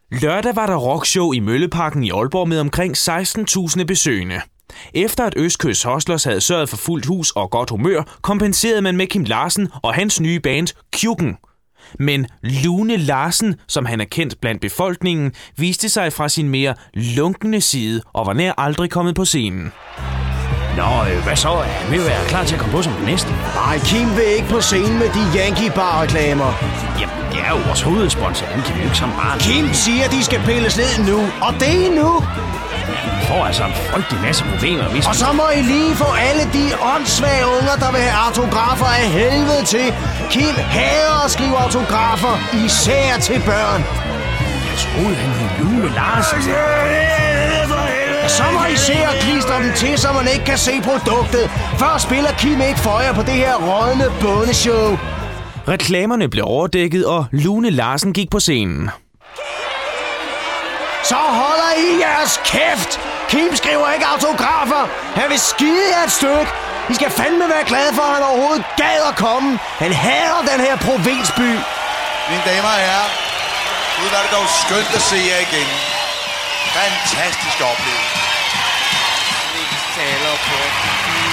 Lørdag var der rockshow i Mølleparken i Aalborg med omkring 16.000 besøgende. Efter at Østkys Hustlers havde sørget for fuldt hus og godt humør, kompenserede man med Kim Larsen og hans nye band Kjukken. Men Lune Larsen, som han er kendt blandt befolkningen, viste sig fra sin mere lunkne side og var nær aldrig kommet på scenen. Nå, hvad så? Han vil være klar til at komme på som den næste. Nej, Kim vil ikke på scenen med de Yankee Bar-reklamer. Jamen, det er jo vores hovedsponsor. Den kan vi jo ikke som bare... Kim siger, de skal pilles ned nu, og det er nu. Vi får altså en frygtelig masse problemer, hvis... Og så må I lige få alle de åndssvage unger, der vil have autografer af helvede til. Kim hader at skrive autografer, især til børn. Jeg troede, han hed Lune Larsen. Så må I se og klistre dem til, så man ikke kan se produktet. Før spiller Kim ikke for jer på det her rådne bondeshow. Reklamerne blev overdækket, og Lune Larsen gik på scenen. Så holder I jeres kæft! Kim skriver ikke autografer. Han vil skide jer et stykke. I skal fandme være glade for, at han overhovedet gad at komme. Han hader den her provinsby. Mine damer og herrer, uden at det går skønt at se jer igen. Fantastisk oplevelse. Mest taler på